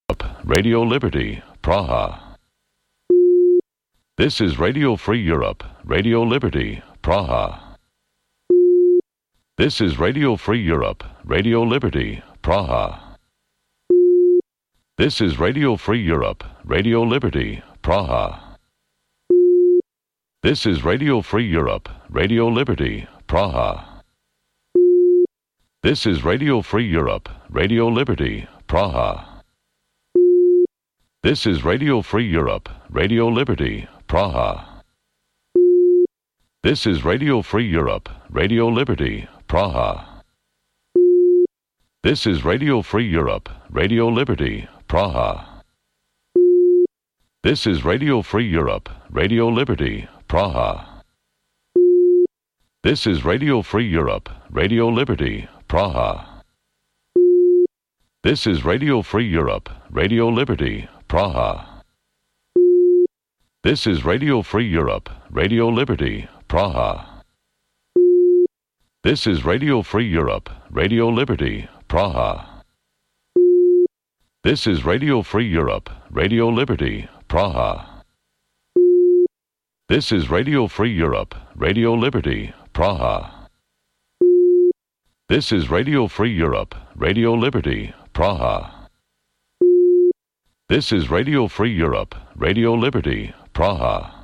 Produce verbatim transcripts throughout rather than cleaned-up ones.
Radio Liberty, Praha. This is Radio Free Europe, Radio Liberty, Praha. This is Radio Free Europe, Radio Liberty, Praha. This is Radio Free Europe, Radio Liberty, Praha. This is Radio Free Europe, Radio Liberty, Praha. This is Radio Free Europe, Radio Liberty, Praha. This is Radio Free Europe, Radio Liberty, Praha. This is Radio Free Europe, Radio Liberty, Praha. This is Radio Free Europe, Radio Liberty, Praha. This is Radio Free Europe, Radio Liberty, Praha. This is Radio Free Europe, Radio Liberty, Praha. This is Radio Free Europe, Radio Liberty, Praha. This is Radio Free Europe, Radio Liberty, Praha. This is Radio Free Europe, Radio Liberty, Praha. This is Radio Free Europe, Radio Liberty, Praha. This is Radio Free Europe, Radio Liberty, Praha. This is Radio Free Europe, Radio Liberty, Praha. This is Radio Free Europe, Radio Liberty, Praha.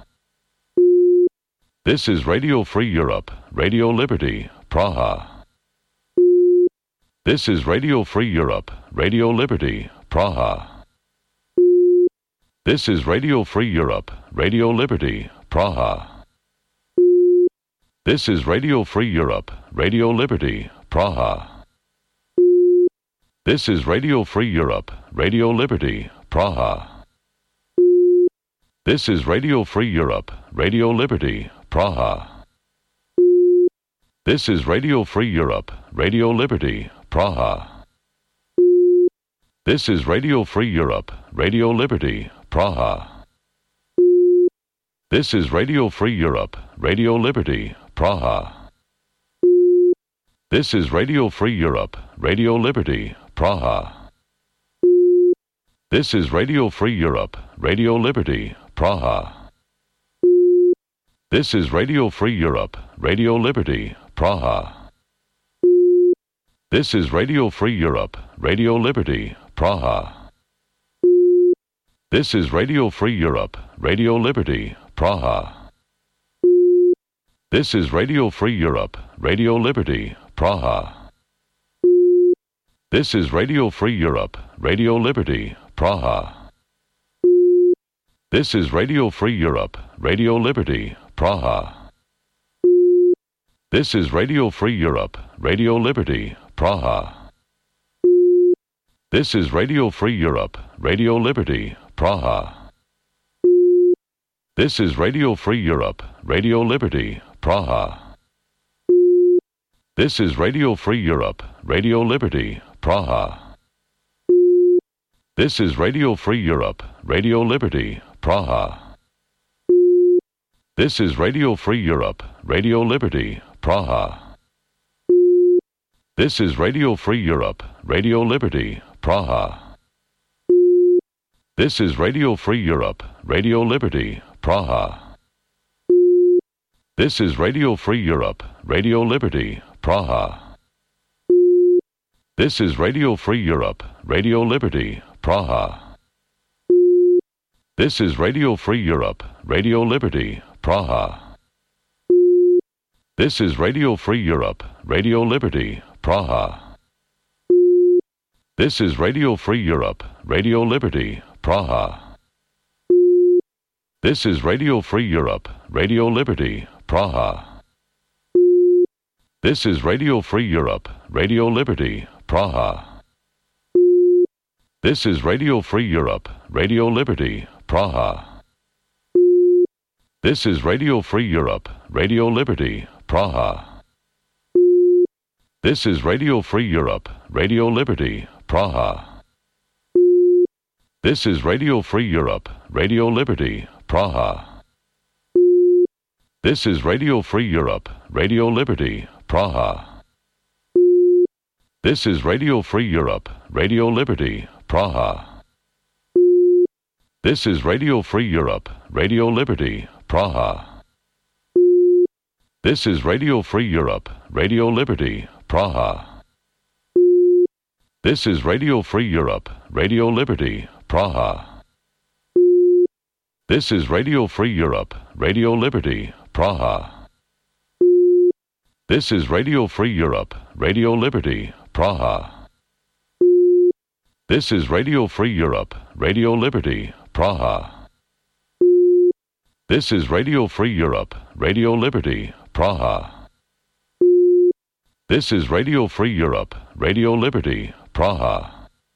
This is Radio Free Europe, Radio Liberty, Praha. This is Radio Free Europe, Radio Liberty, Praha. This is Radio Free Europe, Radio Liberty, Praha. This is Radio Free Europe, Radio Liberty, Praha. This is Radio Free Europe, Radio Liberty, Praha. This is Radio Free Europe, Radio Liberty, Praha. This is Radio Free Europe, Radio Liberty, Praha. This is Radio Free Europe, Radio Liberty, Praha. This is Radio Free Europe, Radio Liberty, Praha. This is Radio Free Europe, Radio Liberty, Praha. This is Radio Free Europe, Radio Liberty, Praha. This is Radio Free Europe, Radio Liberty, Praha. This is Radio Free Europe, Radio Liberty, Praha. This is Radio Free Europe, Radio Liberty, Praha. This is Radio Free Europe, Radio Liberty, Praha. This is Radio Free Europe, Radio Liberty, Praha. This is Radio Free Europe, Radio Liberty, Praha. This is Radio Free Europe, Radio Liberty, Praha. This is Radio Free Europe, Radio Liberty, Praha. This is Radio Free Europe, Radio Liberty, Praha. This is Radio Free Europe, Radio Liberty, Praha. This is Radio Free Europe, Radio Liberty, Praha. This is Radio Free Europe, Radio Liberty, Praha. This is Radio Free Europe, Radio Liberty, Praha. This is Radio Free Europe, Radio Liberty, Praha. This is Radio Free Europe, Radio Liberty, Praha. This is Radio Free Europe, Radio Liberty, Praha. This is Radio Free Europe, Radio Liberty, Praha. This is Radio Free Europe, Radio Liberty, Praha. This is Radio Free Europe, Radio Liberty, Praha. This is Radio Free Europe, Radio Liberty, Praha. This is Radio Free Europe, Radio Liberty, Praha. This is Radio Free Europe, Radio Liberty, Praha. This is Radio Free Europe, Radio Liberty, Praha. This is Radio Free Europe, Radio Liberty, Praha. This is Radio Free Europe, Radio Liberty, Praha. This is Radio Free Europe, Radio Liberty, Praha. This is Radio Free Europe, Radio Liberty, Praha. This is Radio Free Europe, Radio Liberty, Praha. This is Radio Free Europe, Radio Liberty, Praha. This is Radio Free Europe, Radio Liberty, Praha. This is Radio Free Europe, Radio Liberty, Praha. This is Radio Free Europe, Radio Liberty, Praha. This is Radio Free Europe, Radio Liberty, Praha. This is Radio Free Europe, Radio Liberty, Praha. This is Radio Free Europe, Radio Liberty, Praha.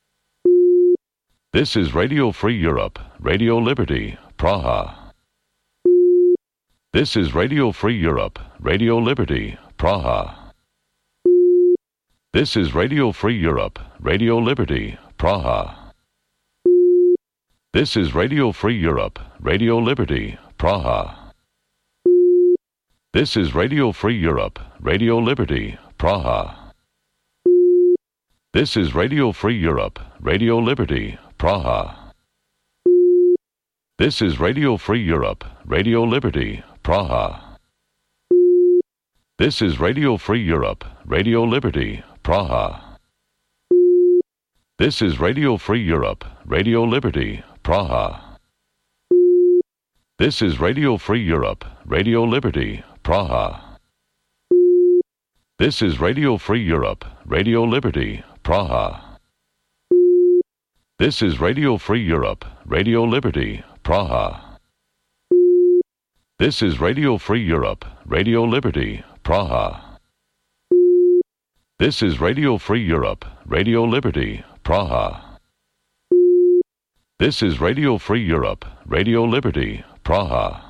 This is Radio Free Europe, Radio Liberty, Praha. This is Radio Free Europe, Radio Liberty, Praha. This is Radio Free Europe, Radio Liberty, Praha. This is Radio Free Europe, Radio Liberty, Praha. This is Radio Free Europe, Radio Liberty, Praha. This is Radio Free Europe, Radio Liberty, Praha. This is Radio Free Europe, Radio Liberty, Praha. This is Radio Free Europe, Radio Liberty, Praha. This is Radio Free Europe, Radio Liberty, Praha. This is Radio Free Europe, Radio Liberty, Praha. This is Radio Free Europe, Radio Liberty, Praha. This is Radio Free Europe, Radio Liberty, Praha. This is Radio Free Europe, Radio Liberty, Praha. This is Radio Free Europe, Radio Liberty, Praha. This is Radio Free Europe, Radio Liberty, Praha.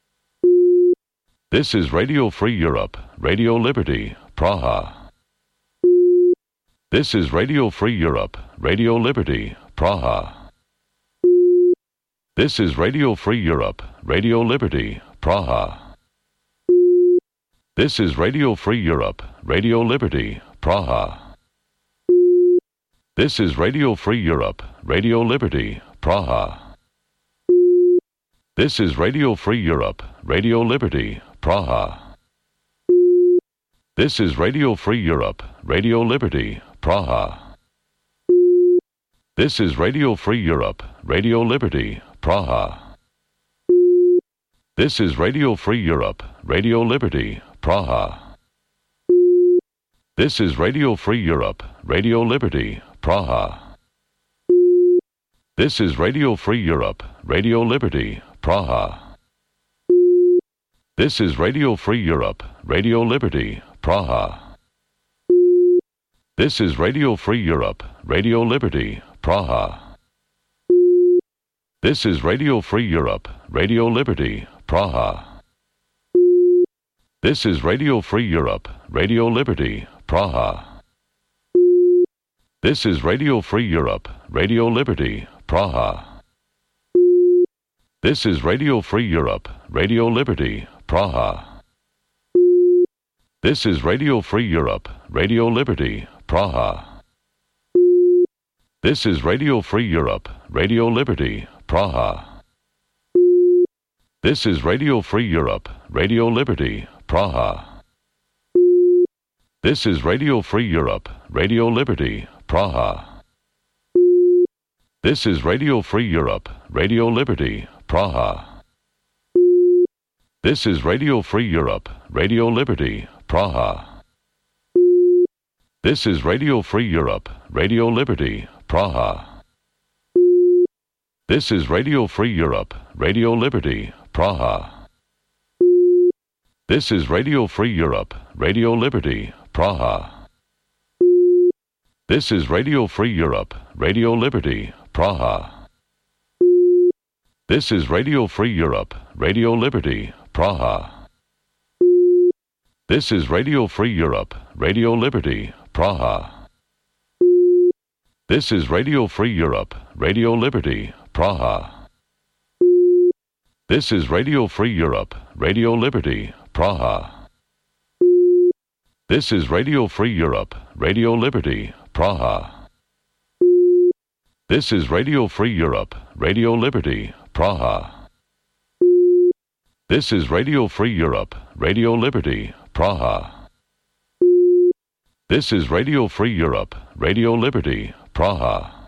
This is Radio Free Europe, Radio Liberty, Praha. This is Radio Free Europe, Radio Liberty, Praha. This is Radio Free Europe, Radio Liberty, Praha. This is Radio Free Europe, Radio Liberty, Praha. This is Radio Free Europe, Radio Liberty, Praha. This is Radio Free Europe, Radio Liberty, Praha. This is Radio Free Europe, Radio Liberty, Praha. This is Radio Free Europe, Radio Liberty, Praha. This is Radio Free Europe, Radio Liberty, Praha. This is Radio Free Europe, Radio Liberty, Praha. This is Radio Free Europe, Radio Liberty, Praha. This is Radio Free Europe, Radio Liberty, Praha. This is Radio Free Europe, Radio Liberty, Praha. This is Radio Free Europe, Radio Liberty, Praha. This is Radio Free Europe, Radio Liberty, Praha. This is Radio Free Europe, Radio Liberty, Praha. This is Radio Free Europe, Radio Liberty, Praha. This is Radio Free Europe, Radio Liberty, Praha. This is Radio Free Europe, Radio Liberty, Praha. This is Radio Free Europe, Radio Liberty, Praha. This is Radio Free Europe, Radio Liberty, Praha. This is Radio Free Europe, Radio Liberty, Praha. This is Radio Free Europe, Radio Liberty, Praha. This is Radio Free Europe, Radio Liberty, Praha. This is Radio Free Europe, Radio Liberty, Praha. This is Radio Free Europe, Radio Liberty, Praha. This is Radio Free Europe, Radio Liberty, Praha. This is Radio Free Europe, Radio Liberty, Praha. This is Radio Free Europe, Radio Liberty, Praha. This is Radio Free Europe, Radio Liberty, Praha. This is Radio Free Europe, Radio Liberty, Praha. This is Radio Free Europe, Radio Liberty, Praha. This is Radio Free Europe, Radio Liberty, Praha. This is Radio Free Europe, Radio Liberty, Praha. This is Radio Free Europe, Radio Liberty, Praha.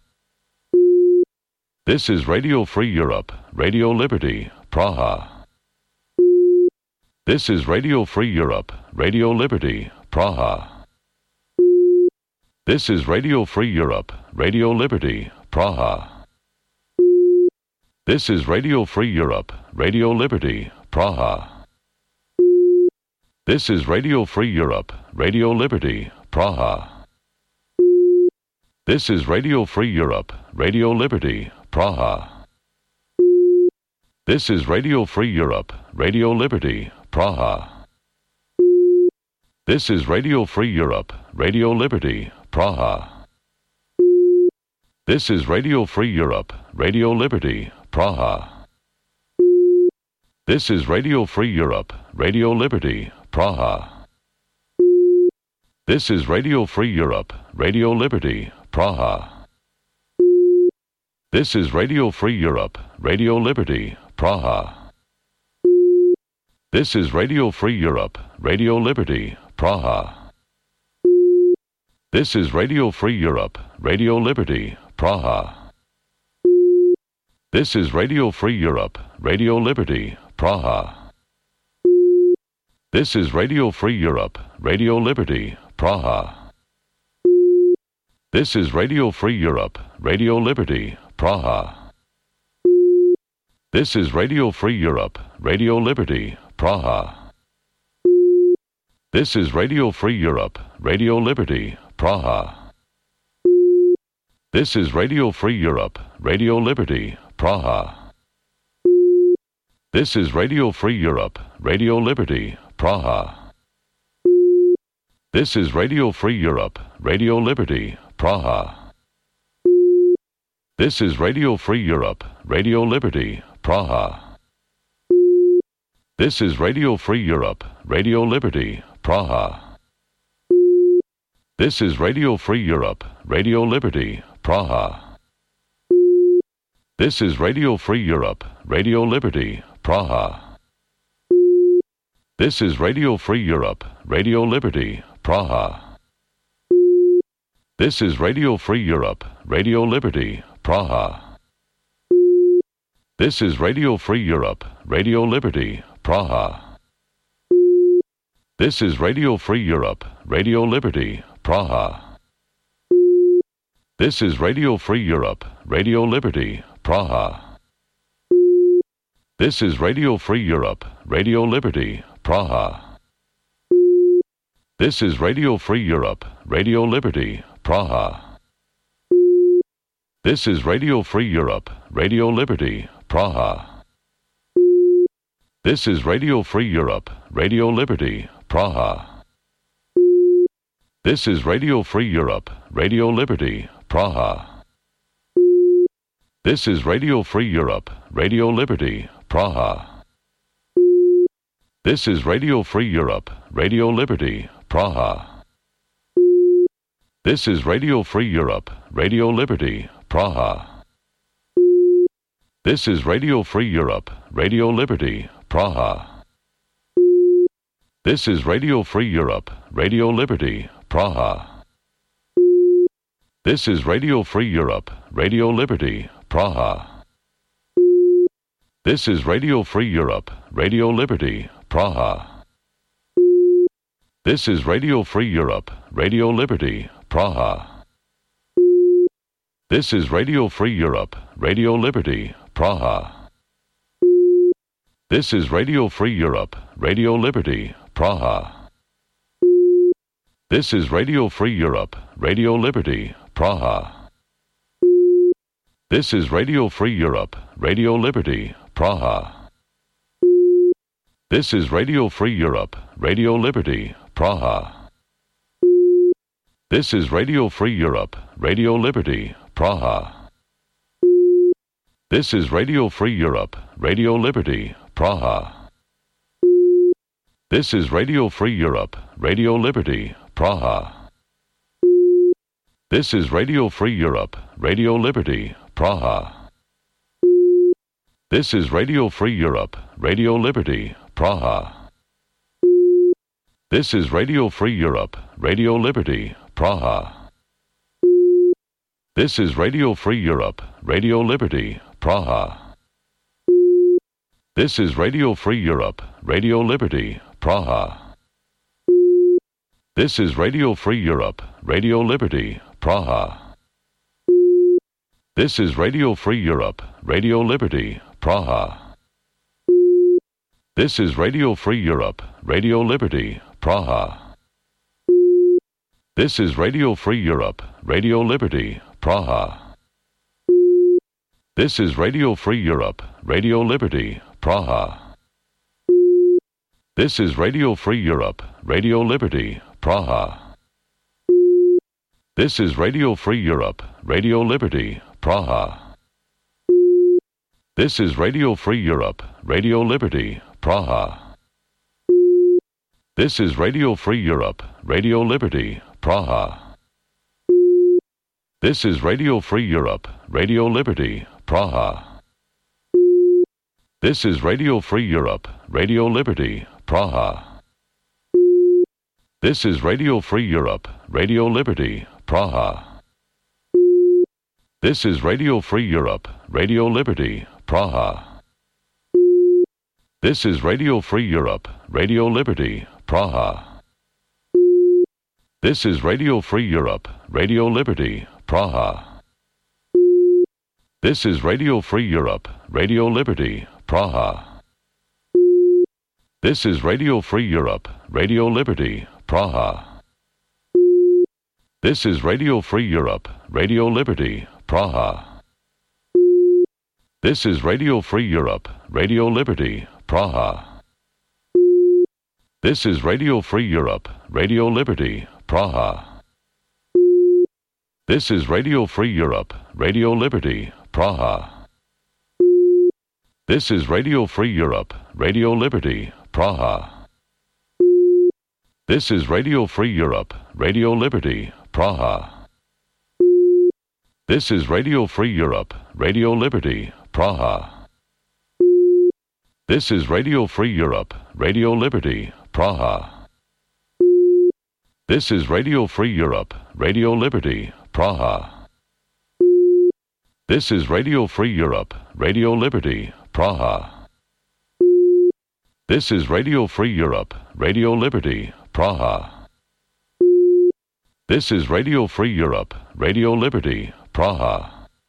This is Radio Free Europe, Radio Liberty, Praha. This is Radio Free Europe, Radio Liberty, Praha. This is Radio Free Europe, Radio Liberty, Praha. This is Radio Free Europe, Radio Liberty, Praha. This is Radio Free Europe, Radio Liberty, Praha. This is Radio Free Europe, Radio Liberty, Praha. This is Radio Free Europe, Radio Liberty, Praha. This is Radio Free Europe, Radio Liberty, Praha. This is Radio Free Europe, Radio Liberty, Praha. This is Radio Free Europe, Radio Liberty, Praha. This is Radio Free Europe, Radio Liberty, Praha. This is Radio Free Europe, Radio Liberty, Praha. This is Radio Free Europe, Radio Liberty, Praha. This is Radio Free Europe, Radio Liberty, Praha. This is Radio Free Europe, Radio Liberty, Praha. This is Radio Free Europe, Radio Liberty, Praha. This is Radio Free Europe, Radio Liberty, Praha. This is Radio Free Europe, Radio Liberty, Praha. This is Radio Free Europe, Radio Liberty, Praha. This is Radio Free Europe, Radio Liberty, Praha. This is Radio Free Europe, Radio Liberty, Praha. This is Radio Free Europe, Radio Liberty, Praha. This is Radio Free Europe, Radio Liberty, Praha. This is Radio Free Europe, Radio Liberty, Praha. This is Radio Free Europe, Radio Liberty, Praha. This is Radio Free Europe, Radio Liberty, Praha. This is Radio Free Europe, Radio Liberty, Praha. This is Radio Free Europe, Radio Liberty, Praha. This is Radio Free Europe, Radio Liberty, Praha. This is Radio Free Europe, Radio Liberty, Praha. This is Radio Free Europe, Radio Liberty, Praha. This is Radio Free Europe, Radio Liberty, Praha. This is Radio Free Europe, Radio Liberty, Praha. This is Radio Free Europe, Radio Liberty, Praha. This is Radio Free Europe, Radio Liberty, Praha. This is Radio Free Europe, Radio Liberty, Praha. This is Radio Free Europe, Radio Liberty, Praha. This is Radio Free Europe, Radio Liberty, Praha. This is Radio Free Europe, Radio Liberty, Praha. This is Radio Free Europe, Radio Liberty, Praha. This is Radio Free Europe, Radio Liberty, Praha. This is Radio Free Europe, Radio Liberty, Praha. This is Radio Free Europe, Radio Liberty, Praha. This is Radio Free Europe, Radio Liberty, Praha. This is Radio Free Europe, Radio Liberty, Praha. This is Radio Free Europe, Radio Liberty, Praha. This is Radio Free Europe, Radio Liberty, Praha. This is Radio Free Europe, Radio Liberty, Praha. This is Radio Free Europe, Radio Liberty, Praha. This is Radio Free Europe, Radio Liberty, Praha. This is Radio Free Europe, Radio Liberty, Praha. This is Radio Free Europe, Radio Liberty, Praha. This is Radio Free Europe, Radio Liberty, Praha. This is Radio Free Europe, Radio Liberty, Praha. This is Radio Free Europe, Radio Liberty, Praha. This is Radio Free Europe, Radio Liberty, Praha. This is Radio Free Europe, Radio Liberty, Praha. This is Radio Free Europe, Radio Liberty, Praha. This is Radio Free Europe, Radio Liberty, Praha. This is Radio Free Europe, Radio Liberty, Praha. This is Radio Free Europe, Radio Liberty, Praha. This is Radio Free Europe, Radio Liberty, Praha. This is Radio Free Europe, Radio Liberty, Praha. This is Radio Free Europe, Radio Liberty, Praha. This is Radio Free Europe, Radio Liberty, Praha. This is Radio Free Europe, Radio Liberty, Praha. This is Radio Free Europe, Radio Liberty, Praha. This is Radio Free Europe, Radio Liberty, Praha. This is Radio Free Europe, Radio Liberty, Praha. This is Radio Free Europe, Radio Liberty, Praha. This is Radio Free Europe, Radio Liberty, Praha. This is Radio Free Europe, Radio Liberty, Praha. This is Radio Free Europe, Radio Liberty, Praha. This is Radio Free Europe, Radio Liberty, Praha. This is Radio Free Europe, Radio Liberty, Praha. This is Radio Free Europe, Radio Liberty, Praha. This is Radio Free Europe, Radio Liberty, Praha. This is Radio Free Europe, Radio Liberty, Praha. This is Radio Free Europe, Radio Liberty, Praha. This is Radio Free Europe, Radio Liberty, Praha. This is Radio Free Europe, Radio Liberty, Praha. This is Radio Free Europe, Radio Liberty, Praha. This is Radio Free Europe, Radio Liberty, Praha. This is Radio Free Europe, Radio Liberty, Praha. This is Radio Free Europe, Radio Liberty, Praha. This is Radio Free Europe, Radio Liberty, Praha.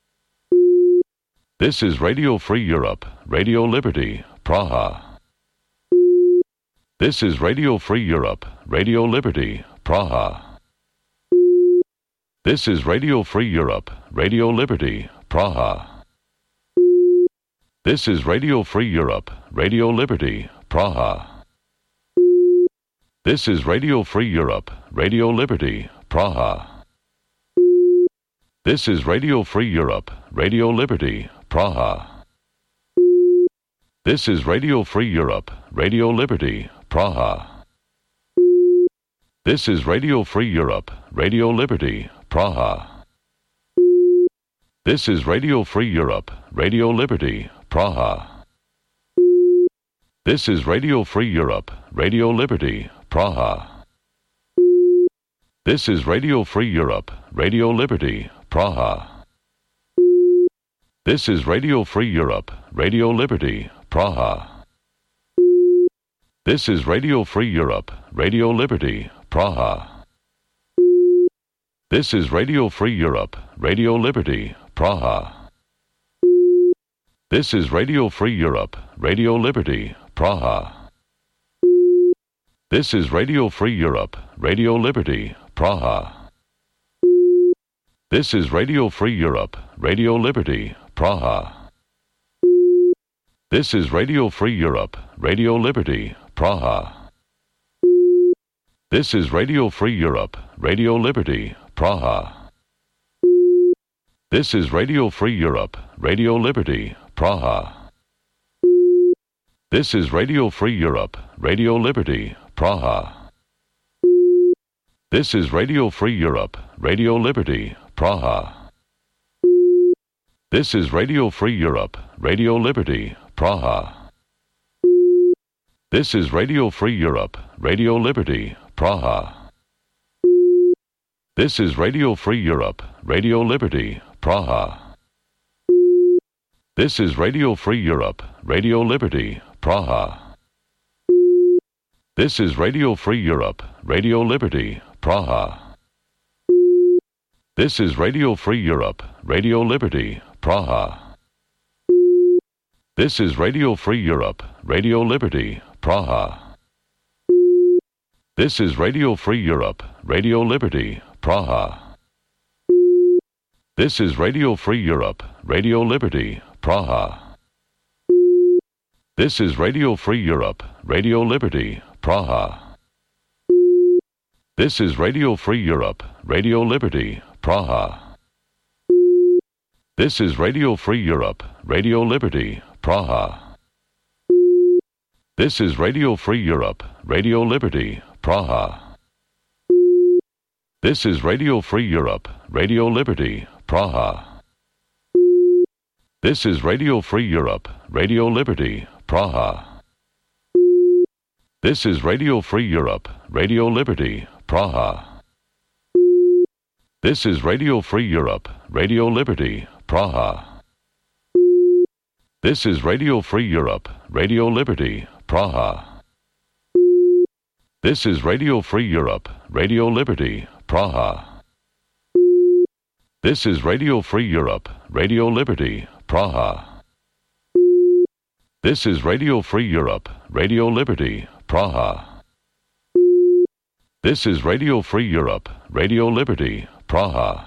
This is Radio Free Europe, Radio Liberty, Praha. This is Radio Free Europe, Radio Liberty, Praha. This is Radio Free Europe, Radio Liberty, Praha. This is Radio Free Europe, Radio Liberty, Praha. This is Radio Free Europe, Radio Liberty, Praha. This is Radio Free Europe, Radio Liberty, Praha. This is Radio Free Europe, Radio Liberty, Praha. This is Radio Free Europe, Radio Liberty, Praha. This is Radio Free Europe, Radio Liberty, Praha. This is Radio Free Europe, Radio Liberty, Praha. This is Radio Free Europe, Radio Liberty, Praha. This is Radio Free Europe, Radio Liberty, Praha. This is Radio Free Europe, Radio Liberty, Praha. This is Radio Free Europe, Radio Liberty, Praha. This is Radio Free Europe, Radio Liberty, Praha. This is Radio Free Europe, Radio Liberty, Praha. This is Radio Free Europe, Radio Liberty, Praha. This is Radio Free Europe, Radio Liberty, Praha. This is Radio Free Europe, Radio Liberty, Praha. This is Radio Free Europe, Radio Liberty, Praha. This is Radio Free Europe, Radio Liberty, Praha. This is Radio Free Europe, Radio Liberty, Praha. This is Radio Free Europe, Radio Liberty, Praha. This is Radio Free Europe, Radio Liberty, Praha. This is Radio Free Europe, Radio Liberty, Praha. This is Radio Free Europe, Radio Liberty, Praha. This is Radio Free Europe, Radio Liberty, Praha. This is Radio Free Europe, Radio Liberty, Praha. This is Radio Free Europe, Radio Liberty, Praha. This is Radio Free Europe, Radio Liberty, Praha. This is Radio Free Europe, Radio Liberty, Praha. This is Radio Free Europe, Radio Liberty, Praha. This is Radio Free Europe, Radio Liberty, Praha. This is Radio Free Europe, Radio Liberty, Praha. This is Radio Free Europe, Radio Liberty, Praha. This is Radio Free Europe, Radio Liberty, Praha. This is Radio Free Europe, Radio Liberty, Praha. This is Radio Free Europe, Radio Liberty, Praha. This is Radio Free Europe, Radio Liberty, Praha. This is Radio Free Europe, Radio Liberty, Praha. This is Radio Free Europe, Radio Liberty, Praha. This is Radio Free Europe, Radio Liberty, Praha. This is Radio Free Europe, Radio Liberty, Praha. This is Radio Free Europe, Radio Liberty, Praha.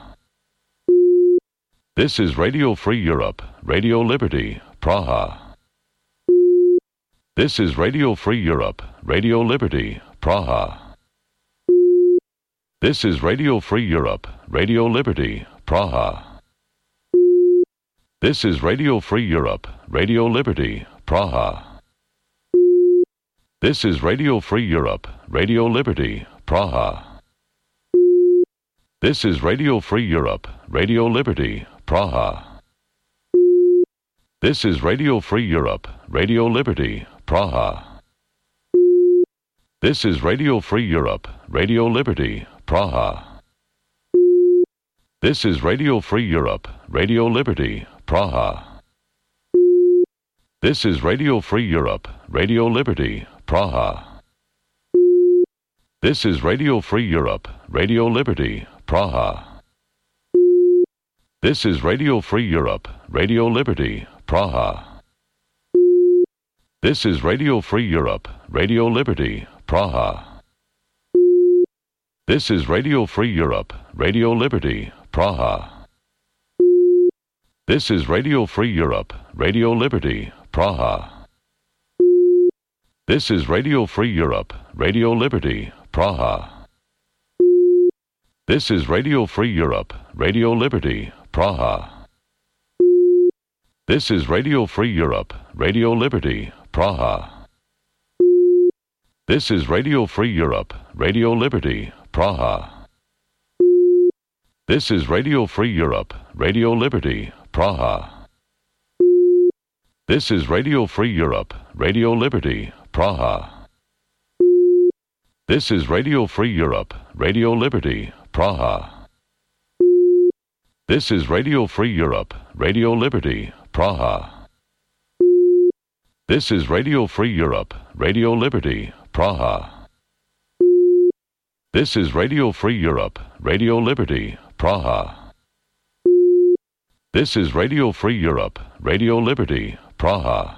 This is Radio Free Europe, Radio Liberty, Praha. This is Radio Free Europe, Radio Liberty, Praha. This is Radio Free Europe, Radio Liberty, Praha. This is Radio Free Europe, Radio Liberty, Praha. This is Radio Free Europe, Radio Liberty, Praha. This is Radio Free Europe, Radio Liberty, Praha. This is Radio Free Europe, Radio Liberty, Praha. This is Radio Free Europe, Radio Liberty, Praha. This is Radio Free Europe, Radio Liberty, Praha. This is Radio Free Europe, Radio Liberty, Praha. This is Radio Free Europe, Radio Liberty, Praha. This is Radio Free Europe, Radio Liberty, Praha. This is Radio Free Europe, Radio Liberty, Praha. This is Radio Free Europe, Radio Liberty, Praha. This is Radio Free Europe, Radio Liberty, Praha. This is Radio Free Europe, Radio Liberty, Praha. This is Radio Free Europe, Radio Liberty, Praha. This is Radio Free Europe, Radio Liberty, Praha. This is Radio Free Europe, Radio Liberty, Praha. This is Radio Free Europe, Radio Liberty, Praha. This is Radio Free Europe, Radio Liberty, Praha. This is Radio Free Europe, Radio Liberty, Praha. This is Radio Free Europe, Radio Liberty, Praha. This is Radio Free Europe, Radio Liberty, Praha. This is Radio Free Europe, Radio Liberty, Praha. This is Radio Free Europe, Radio Liberty, Praha.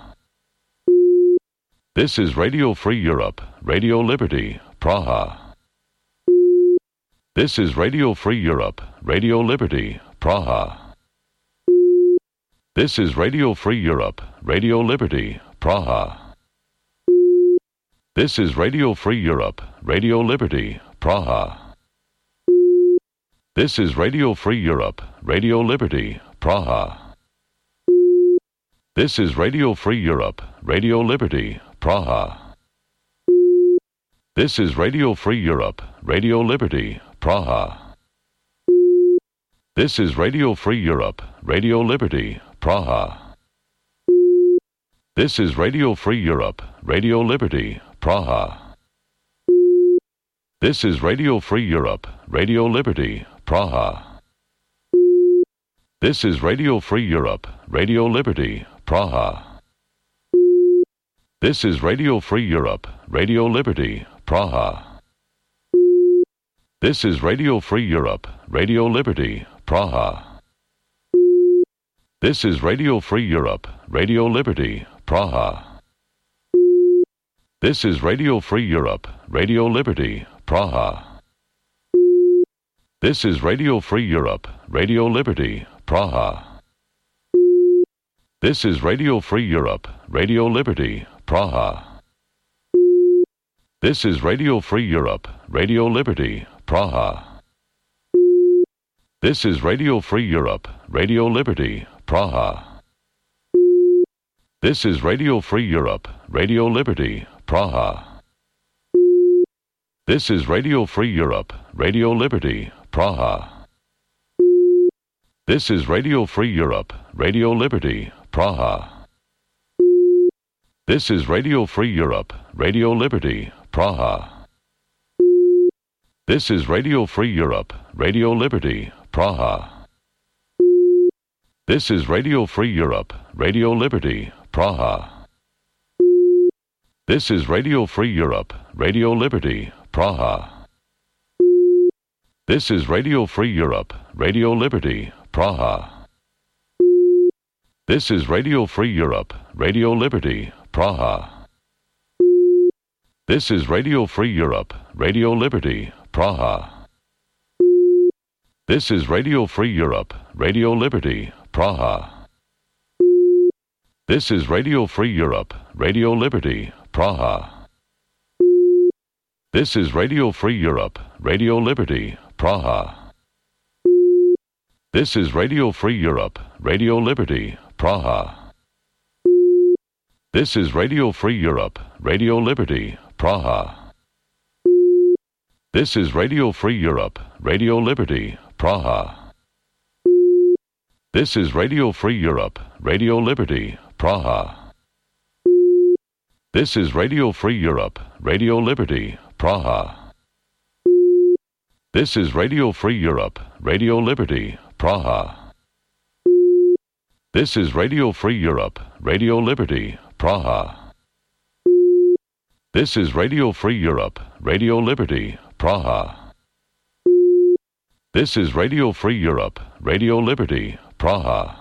This is Radio Free Europe, Radio Liberty, Praha. This is Radio Free Europe, Radio Liberty, Praha. This is Radio Free Europe, Radio Liberty, Praha. This is Radio Free Europe, Radio Liberty, Praha. This is Radio Free Europe, Radio Liberty, Praha. This is Radio Free Europe, Radio Liberty, Praha. This is Radio Free Europe, Radio Liberty, Praha. This is Radio Free Europe, Radio Liberty, Praha. This is Radio Free Europe, Radio Liberty, Praha. This is Radio Free Europe, Radio Liberty, Praha. This is Radio Free Europe, Radio Liberty, Praha. This is Radio Free Europe, Radio Liberty, Praha. This is Radio Free Europe, Radio Liberty, Praha. This is Radio Free Europe, Radio Liberty, Praha. This is Radio Free Europe, Radio Liberty, Praha. This is Radio Free Europe, Radio Liberty, Praha. This is Radio Free Europe, Radio Liberty, Praha. This is Radio Free Europe, Radio Liberty, Praha. This is Radio Free Europe, Radio Liberty, Praha. This is Radio Free Europe, Radio Liberty, Praha. This is Radio Free Europe, Radio Liberty, Praha. This is Radio Free Europe, Radio Liberty, Praha. This is Radio Free Europe, Radio Liberty, Praha. This is Radio Free Europe, Radio Liberty, Praha. This is Radio Free Europe, Radio Liberty, Praha. This is Radio Free Europe, Radio Liberty, Praha. This is Radio Free Europe, Radio Liberty, Praha. This is Radio Free Europe, Radio Liberty, Praha. This is Radio Free Europe, Radio Liberty, Praha. This is Radio Free Europe, Radio Liberty, Praha. This is Radio Free Europe, Radio Liberty, Praha. This is Radio Free Europe, Radio Liberty, Praha. This is Radio Free Europe, Radio Liberty, Praha. This is Radio Free Europe, Radio Liberty, Praha. This is Radio Free Europe, Radio Liberty, Praha. This is Radio Free Europe, Radio Liberty, Praha. This is Radio Free Europe, Radio Liberty, Praha. This is Radio Free Europe, Radio Liberty, Praha. This is Radio Free Europe, Radio Liberty, Praha. This is Radio Free Europe, Radio Liberty, Praha. This is Radio Free Europe, Radio Liberty, Praha.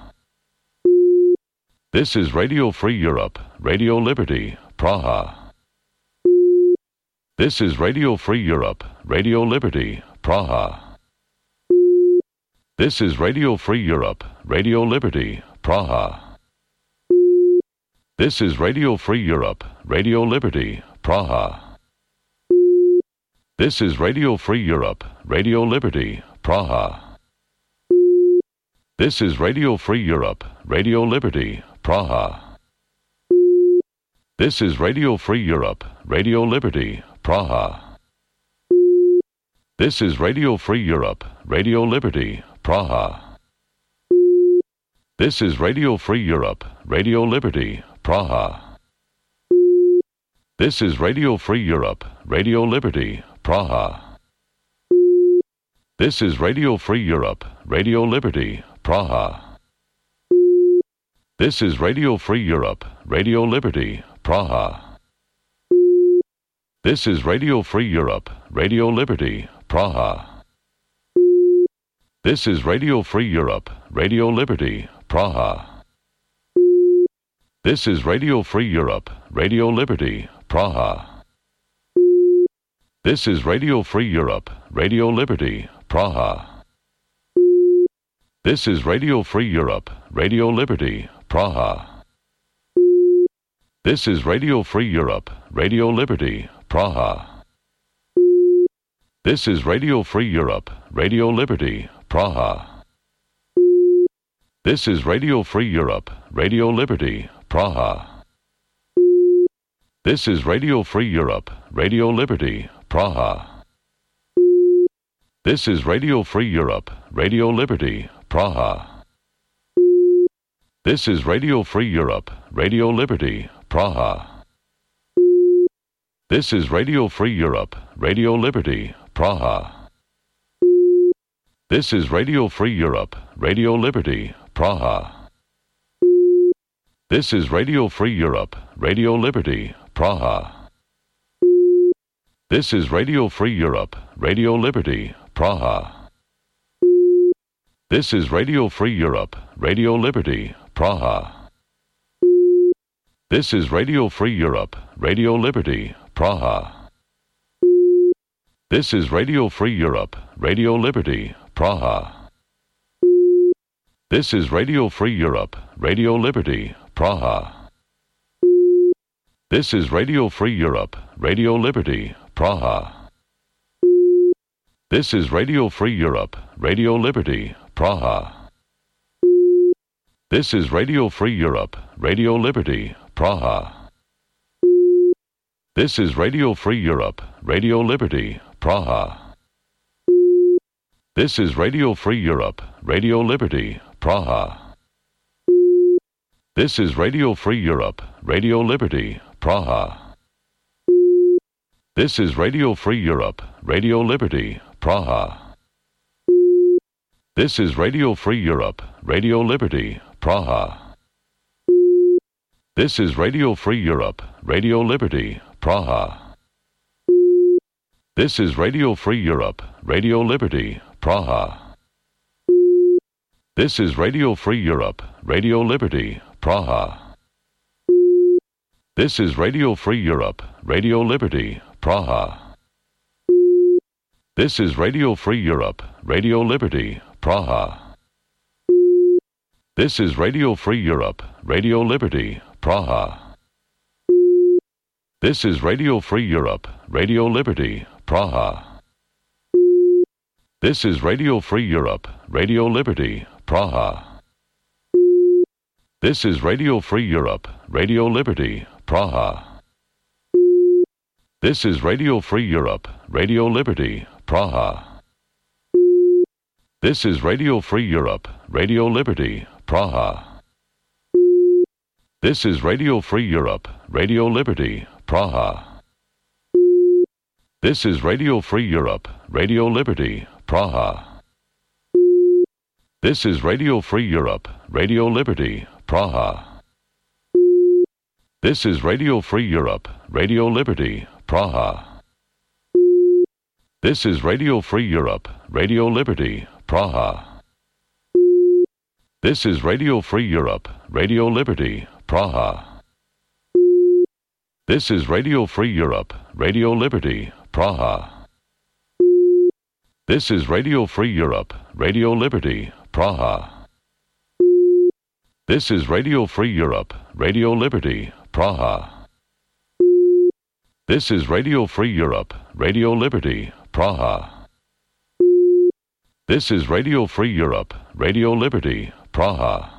This is Radio Free Europe, Radio Liberty, Praha. This is Radio Free Europe, Radio Liberty, Praha. This is Radio Free Europe, Radio Liberty, Praha. This is Radio Free Europe, Radio Liberty, Praha. This is Radio Free Europe, Radio Liberty, Praha. This is Radio Free Europe, Radio Liberty, Praha. This is Radio Free Europe, Radio Liberty, Praha. This is Radio Free Europe, Radio Liberty, Praha. This is Radio Free Europe, Radio Liberty, Praha. This is Radio Free Europe, Radio Liberty, Praha. This is Radio Free Europe, Radio Liberty, Praha. This is Radio Free Europe, Radio Liberty, Praha. This is Radio Free Europe, Radio Liberty, Praha. This is Radio Free Europe, Radio Liberty, Praha. This is Radio Free Europe, Radio Liberty, Praha. This is Radio Free Europe, Radio Liberty, Praha. This is Radio Free Europe, Radio Liberty, Praha. This is Radio Free Europe, Radio Liberty, Praha. This is Radio Free Europe, Radio Liberty, Praha. This is Radio Free Europe, Radio Liberty, Praha. This is Radio Free Europe, Radio Liberty, Praha. This is Radio Free Europe, Radio Liberty, Praha. This is Radio Free Europe, Radio Liberty, Praha. This is Radio Free Europe, Radio Liberty, Praha. This is Radio Free Europe, Radio Liberty, Praha. This is Radio Free Europe, Radio Liberty, Praha. This is Radio Free Europe, Radio Liberty, Praha. This is Radio Free Europe, Radio Liberty, Praha. This is Radio Free Europe, Radio Liberty, Praha. This is Radio Free Europe, Radio Liberty, Praha. This is Radio Free Europe, Radio Liberty, Praha. This is Radio Free Europe, Radio Liberty, Praha. This is Radio Free Europe, Radio Liberty, Praha. This is Radio Free Europe, Radio Liberty, Praha. This is Radio Free Europe, Radio Liberty, Praha. This is Radio Free Europe, Radio Liberty, Praha. This is Radio Free Europe, Radio Liberty, Praha. This is Radio Free Europe, Radio Liberty, Praha. This is Radio Free Europe, Radio Liberty, Praha. This is Radio Free Europe, Radio Liberty, Praha. This is Radio Free Europe, Radio Liberty, Praha. This is Radio Free Europe, Radio Liberty, Praha. This is Radio Free Europe, Radio Liberty, Praha. This is Radio Free Europe, Radio Liberty, Praha. This is Radio Free Europe, Radio Liberty, Praha. This is Radio Free Europe, Radio Liberty, Praha. This is Radio Free Europe, Radio Liberty, Praha. This is Radio Free Europe, Radio Liberty, Praha. This is Radio Free Europe, Radio Liberty, Praha. This is Radio Free Europe, Radio Liberty, Praha. This is Radio Free Europe, Radio Liberty, Praha. This is Radio Free Europe, Radio Liberty, Praha. This is Radio Free Europe, Radio Liberty, Praha. This is Radio Free Europe, Radio Liberty, Praha. This is Radio Free Europe, Radio Liberty, Praha. This is Radio Free Europe, Radio Liberty, Praha. This is Radio Free Europe, Radio Liberty, Praha. This is Radio Free Europe, Radio Liberty, Praha. This is Radio Free Europe, Radio Liberty, Praha. This is Radio Free Europe, Radio Liberty, Praha. This is Radio Free Europe, Radio Liberty, Praha.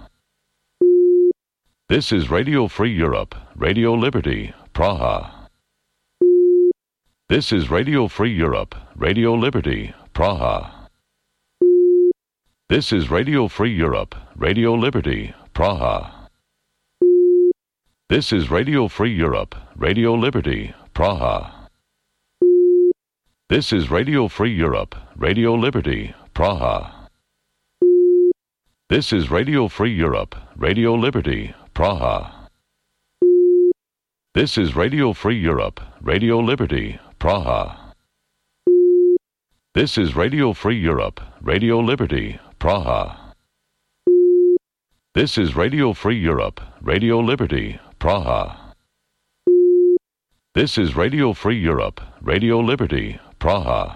This is Radio Free Europe, Radio Liberty, Praha. This is Radio Free Europe, Radio Liberty, Praha. This is Radio Free Europe, Radio Liberty, Praha. This is Radio Free Europe, Radio Liberty, Praha. This is Radio Free Europe, Radio Liberty, Praha. This is Radio Free Europe, Radio Liberty, Praha. This is Radio Free Europe, Radio Liberty, Praha. This is Radio Free Europe, Radio Liberty, Praha. This is Radio Free Europe, Radio Liberty, Praha. This is Radio Free Europe, Radio Liberty, Praha.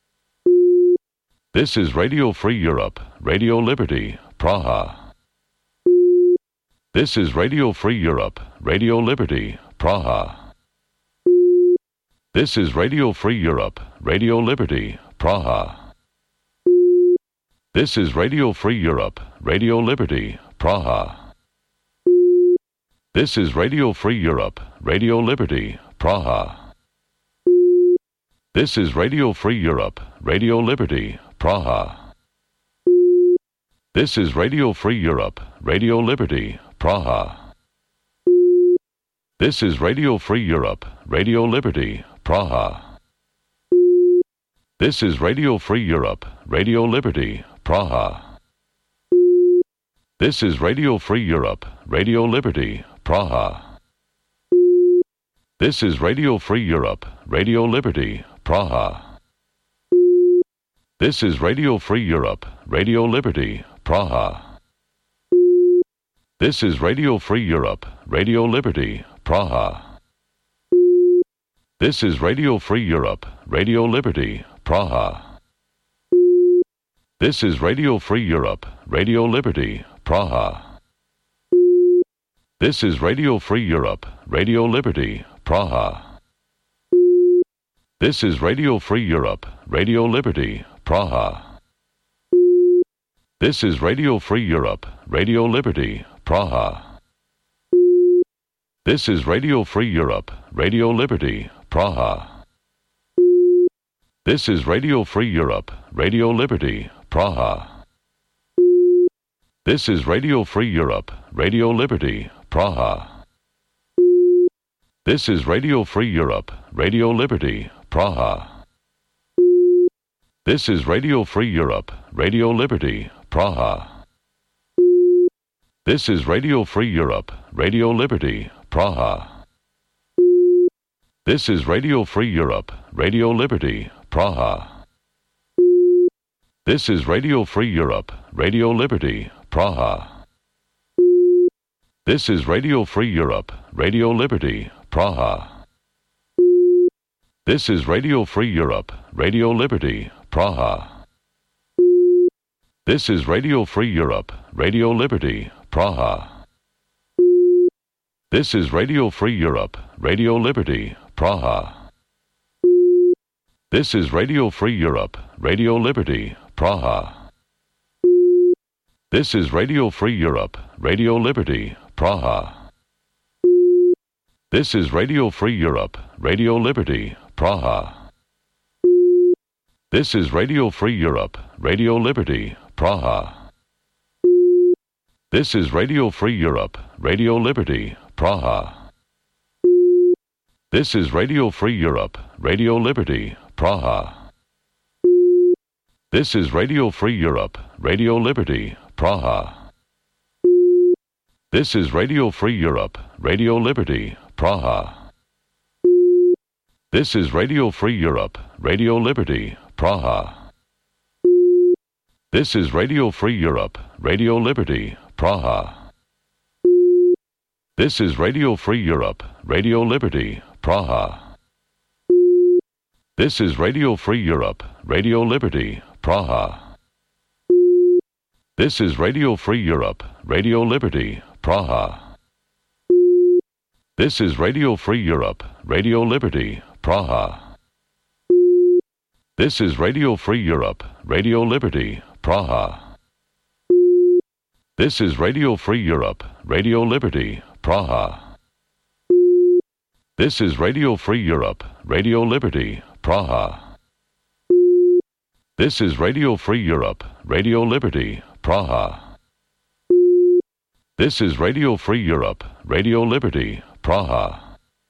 This is Radio Free Europe, Radio Liberty, Praha. This is Radio Free Europe, Radio Liberty, Praha. This is Radio Free Europe, Radio Liberty, Praha. This is Radio Free Europe, Radio Liberty, Praha. This is Radio Free Europe, Radio Liberty, Praha. This is Radio Free Europe, Radio Liberty, Praha. This is Radio Free Europe, Radio Liberty, Praha. This is Radio Free Europe, Radio Liberty, Praha. This is Radio Free Europe, Radio Liberty, Praha. This is Radio Free Europe, Radio Liberty, Praha. This is Radio Free Europe, Radio Liberty, Praha. This is Radio Free Europe, Radio Liberty, Praha. This is Radio Free Europe, Radio Liberty, Praha. This is Radio Free Europe, Radio Liberty, Praha. This is Radio Free Europe, Radio Liberty, Praha. This is Radio Free Europe, Radio Liberty, Praha. This is Radio Free Europe, Radio Liberty, Praha. This is Radio Free Europe, Radio Liberty, Praha. This is Radio Free Europe, Radio Liberty, Praha. This is Radio Free Europe, Radio Liberty, Praha. This is Radio Free Europe, Radio Liberty, Praha. This is Radio Free Europe, Radio Liberty, Praha. This is Radio Free Europe, Radio Liberty, Praha. This is Radio Free Europe, Radio Liberty, Praha. This is Radio Free Europe, Radio Liberty, Praha. This is Radio Free Europe, Radio Liberty, Praha. This is Radio Free Europe, Radio Liberty, Praha. This is Radio Free Europe, Radio Liberty, Praha. This is Radio Free Europe, Radio Liberty, Praha. This is Radio Free Europe, Radio Liberty, Praha. This is Radio Free Europe, Radio Liberty, Praha. This is Radio Free Europe, Radio Liberty, Praha. This is Radio Free Europe, Radio Liberty, Praha. This is Radio Free Europe, Radio Liberty, Praha. This is Radio Free Europe, Radio Liberty, Praha. This is Radio Free Europe, Radio Liberty, Praha. This is Radio Free Europe, Radio Liberty, Praha. This is Radio Free Europe, Radio Liberty, Praha. This is Radio Free Europe, Radio Liberty, Praha. This is Radio Free Europe, Radio Liberty, Praha. This is Radio Free Europe, Radio Liberty, Praha. This is Radio Free Europe, Radio Liberty, Praha. This is Radio Free Europe, Radio Liberty, Praha. This is Radio Free Europe, Radio Liberty, Praha. This is Radio Free Europe, Radio Liberty, Praha. This is Radio Free Europe, Radio Liberty, Praha. This is Radio Free Europe, Radio Liberty, Praha. This is Radio Free Europe, Radio Liberty, Praha. This is Radio Free Europe, Radio Liberty, Praha.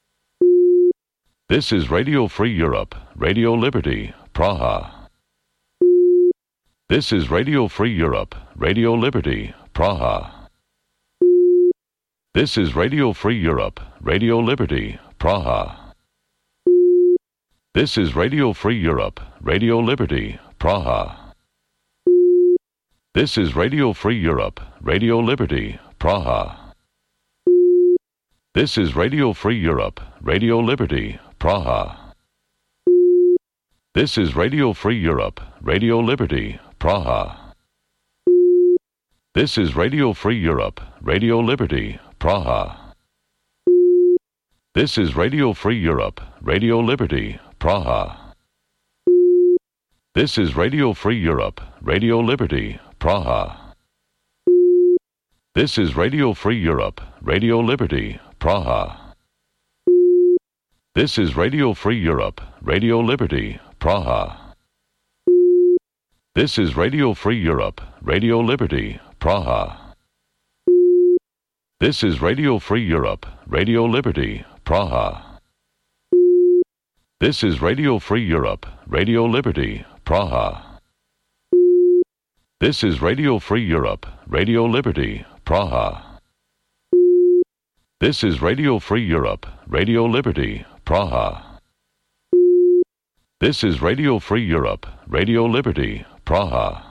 This is Radio Free Europe, Radio Liberty, Praha. This is Radio Free Europe, Radio Liberty, Praha. This is Radio Free Europe, Radio Liberty, Praha. This is Radio Free Europe, Radio Liberty, Praha. This is Radio Free Europe, Radio Liberty, Praha. This is Radio Free Europe, Radio Liberty, Praha. This is Radio Free Europe, Radio Liberty, Praha. This is Radio Free Europe, Radio Liberty, Praha. This is Radio Free Europe, Radio Liberty, Praha. This is Radio Free Europe, Radio Liberty, Praha. This is Radio Free Europe, Radio Liberty, Praha. This is Radio Free Europe, Radio Liberty, Praha. This is Radio Free Europe, Radio Liberty, Praha. This is Radio Free Europe, Radio Liberty, Praha. This is Radio Free Europe, Radio Liberty, Praha. This is Radio Free Europe, Radio Liberty, Praha. This is Radio Free Europe, Radio Liberty, Praha. This is Radio Free Europe, Radio Liberty, Praha.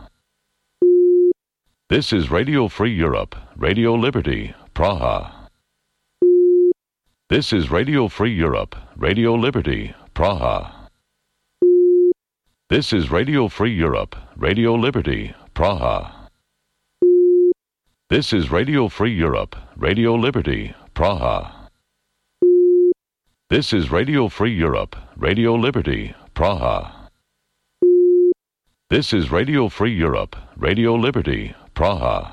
This is Radio Free Europe, Radio Liberty, Praha. This is Radio Free Europe, Radio Liberty, Praha. This is Radio Free Europe, Radio Liberty, Praha. This is Radio Free Europe, Radio Liberty, Praha. This is Radio Free Europe, Radio Liberty, Praha. This is Radio Free Europe, Radio Liberty, Praha.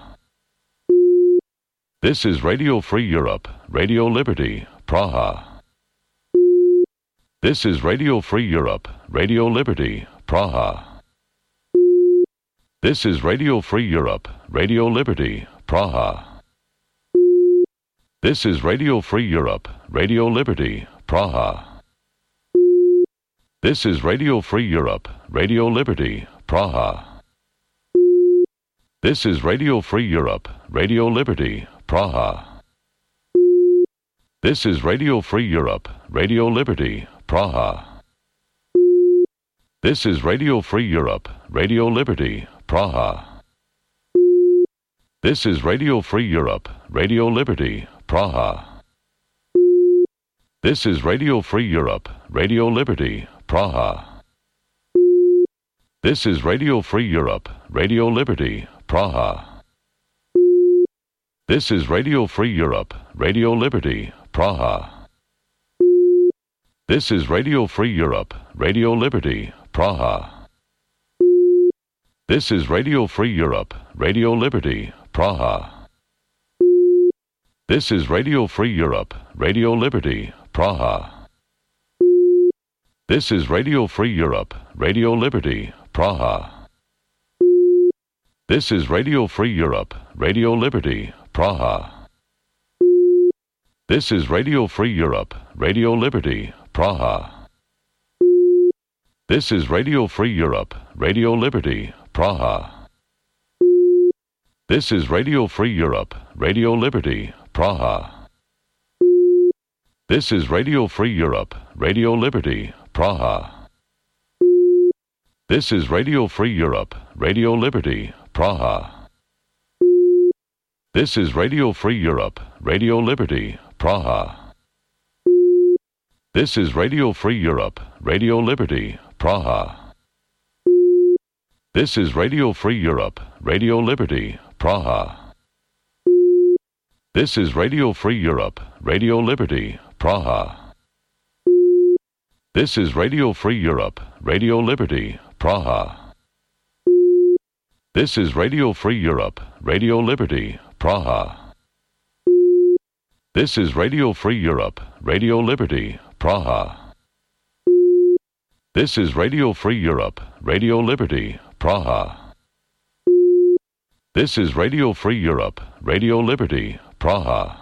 This is Radio Free Europe, Radio Liberty, Praha. This is Radio Free Europe, Radio Liberty, Praha. This is Radio Free Europe, Radio Liberty, Praha. This is Radio Free Europe, Radio Liberty, Praha. This is Radio Free Europe, Radio Liberty, Praha. This is Radio Free Europe, Radio Liberty, Praha. This is Radio Free Europe, Radio Liberty, Praha. This is Radio Free Europe, Radio Liberty, Praha. This is Radio Free Europe, Radio Liberty, Praha. This is Radio Free Europe, Radio Liberty, Praha. This is Radio Free Europe, Radio Liberty, Praha. This is Radio Free Europe, Radio Liberty, Praha. This is Radio Free Europe, Radio Liberty, Praha. This is Radio Free Europe, Radio Liberty, Praha. This is Radio Free Europe, Radio Liberty, Praha. This is Radio Free Europe, Radio Liberty, Praha. This is Radio Free Europe, Radio Liberty, Praha. This is Radio Free Europe, Radio Liberty, Praha. This is Radio Free Europe, Radio Liberty, Praha. This is Radio Free Europe, Radio Liberty, Praha. This is Radio Free Europe, Radio Liberty, Praha. This is Radio Free Europe, Radio Liberty, Praha. This is Radio Free Europe, Radio Liberty, Praha. This is Radio Free Europe, Radio Liberty, Praha. This is Radio Free Europe, Radio Liberty, Praha. This is Radio Free Europe, Radio Liberty, Praha. This is Radio Free Europe, Radio Liberty, Praha. This is Radio Free Europe, Radio Liberty, Praha. This is Radio Free Europe, Radio Liberty, Praha. This is Radio Free Europe, Radio Liberty, Praha. This is Radio Free Europe, Radio Liberty, Praha.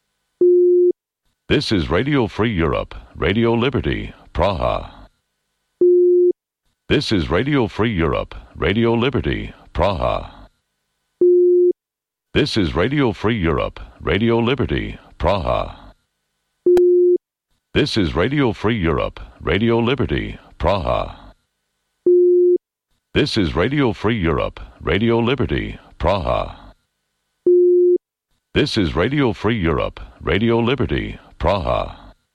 This is Radio Free Europe, Radio Liberty, Praha. This is Radio Free Europe, Radio Liberty, Praha. This is Radio Free Europe, Radio Liberty, Praha. This is Radio Free Europe, Radio Liberty, Praha. This is Radio Free Europe, Radio Liberty, Praha. This is Radio Free Europe, Radio Liberty, Praha.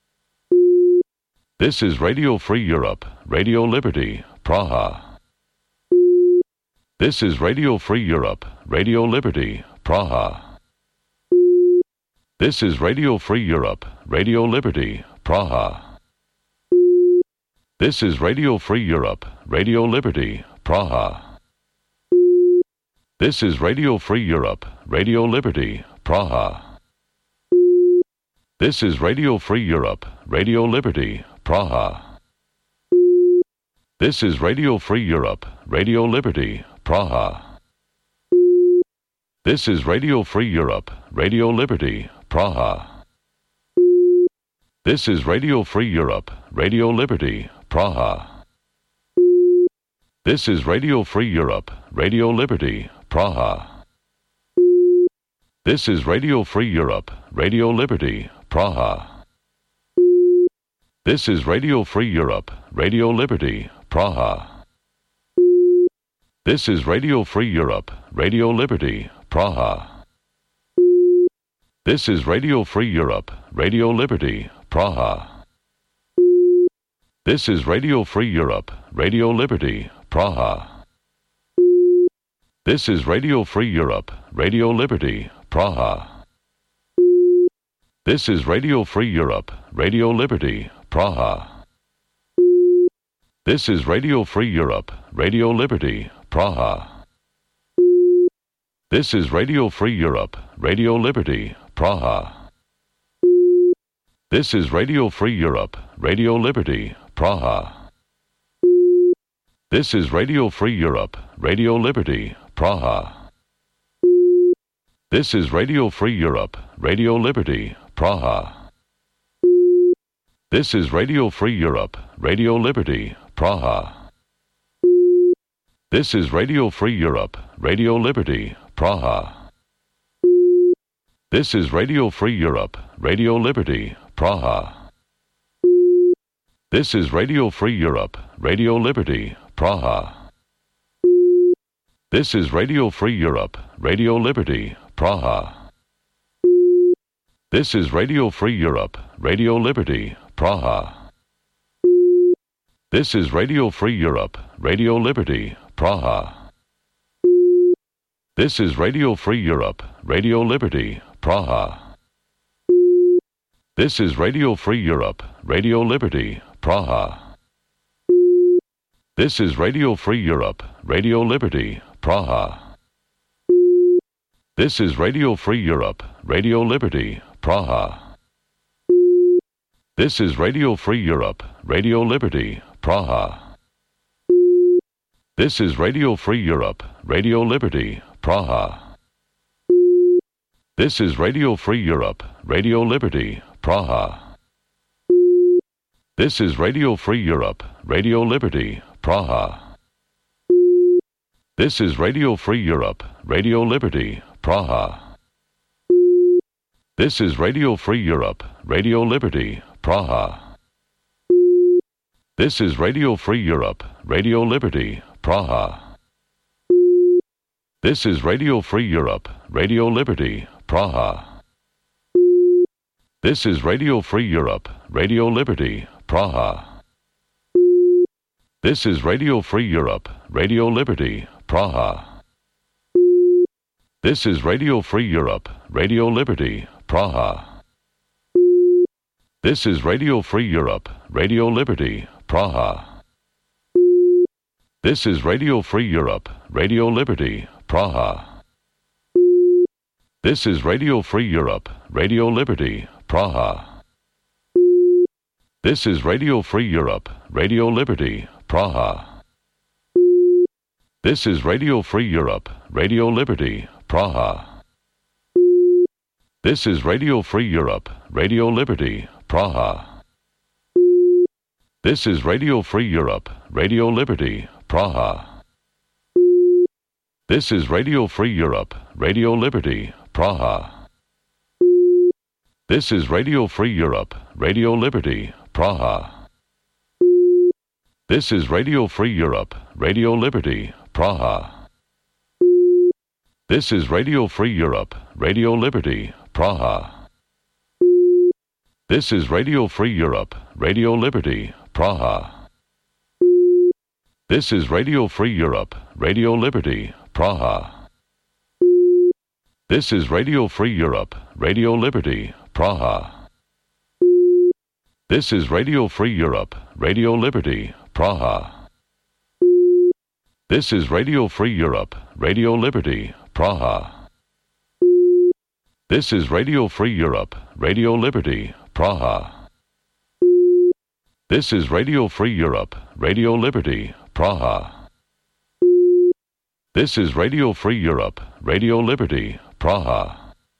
This is Radio Free Europe, Radio Liberty, Praha. This is Radio Free Europe, Radio Liberty, Praha. This is Radio Free Europe, Radio Liberty, Praha. This is Radio Free Europe, Radio Liberty, Praha. This is Radio Free Europe, Radio Liberty, Praha. This is Radio Free Europe, Radio Liberty, Praha. This is Radio Free Europe, Radio Liberty, Praha. This is Radio Free Europe, Radio Liberty, Praha. This is Radio Free Europe, Radio Liberty, Praha. This is Radio Free Europe, Radio Liberty, Praha. This is Radio Free Europe, Radio Liberty, Praha. This is Radio Free Europe, Radio Liberty, Praha. This is Radio Free Europe, Radio Liberty, Praha. This is Radio Free Europe, Radio Liberty, Praha. This is Radio Free Europe, Radio Liberty, Praha. This is Radio Free Europe, Radio Liberty, Praha. This is Radio Free Europe, Radio Liberty, Praha. This is Radio Free Europe, Radio Liberty, Praha. This is Radio Free Europe, Radio Liberty, Praha. This is Radio Free Europe, Radio Liberty, Praha. This is Radio Free Europe, Radio Liberty, Praha. This is Radio Free Europe, Radio Liberty, Praha. This is Radio Free Europe, Radio Liberty, Praha. This is Radio Free Europe, Radio Liberty, Praha. This is Radio Free Europe, Radio Liberty, Praha. This is Radio Free Europe, Radio Liberty, Praha. This is Radio Free Europe, Radio Liberty, Praha. This is Radio Free Europe, Radio Liberty, Praha. This is Radio Free Europe, Radio Liberty, Praha. This is Radio Free Europe, Radio Liberty, Praha. This is Radio Free Europe, Radio Liberty, Praha. This is Radio Free Europe, Radio Liberty, Praha. This is Radio Free Europe, Radio Liberty, Praha. This is Radio Free Europe, Radio Liberty, Praha. This is Radio Free Europe, Radio Liberty, Praha. This is Radio Free Europe, Radio Liberty, Praha. This is Radio Free Europe, Radio Liberty, Praha. This is Radio Free Europe, Radio Liberty, Praha. This is Radio Free Europe, Radio Liberty, Praha. This is Radio Free Europe, Radio Liberty, Praha. This is Radio Free Europe, Radio Liberty, Praha. This is Radio Free Europe, Radio Liberty, Praha. This is Radio Free Europe, Radio Liberty, Praha. This is Radio Free Europe, Radio Liberty, Praha. This is Radio Free Europe, Radio Liberty, Praha. This is Radio Free Europe, Radio Liberty, Praha. This is Radio Free Europe, Radio Liberty, Praha. This is Radio Free Europe, Radio Liberty, Praha. This is Radio Free Europe, Radio Liberty, Praha. This is Radio Free Europe, Radio Liberty, Praha. This is Radio Free Europe, Radio Liberty, Praha. This is Radio Free Europe, Radio Liberty, Praha. This is Radio Free Europe, Radio Liberty, Praha. This is Radio Free Europe, Radio Liberty, Praha. This is Radio Free Europe, Radio Liberty, Praha. This is Radio Free Europe, Radio Liberty, Praha. This is Radio Free Europe, Radio Liberty, Praha. This is Radio Free Europe, Radio Liberty, Praha. This is Radio Free Europe, Radio Liberty, Praha. This is Radio Free Europe, Radio Liberty, Praha. This is Radio Free Europe, Radio Liberty, Praha. This is Radio Free Europe, Radio Liberty, Praha. This is Radio Free Europe, Radio Liberty, Praha.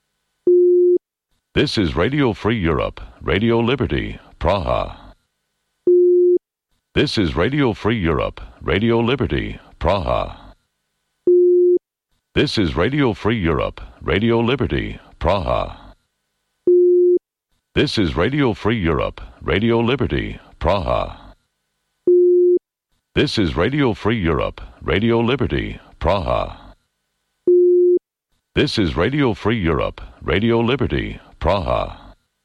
This is Radio Free Europe, Radio Liberty, Praha. This is Radio Free Europe, Radio Liberty, Praha. This is Radio Free Europe, Radio Liberty, Praha. This is Radio Free Europe, Radio Liberty, Praha. This is Radio Free Europe, Radio Liberty, Praha. This is Radio Free Europe, Radio Liberty, Praha.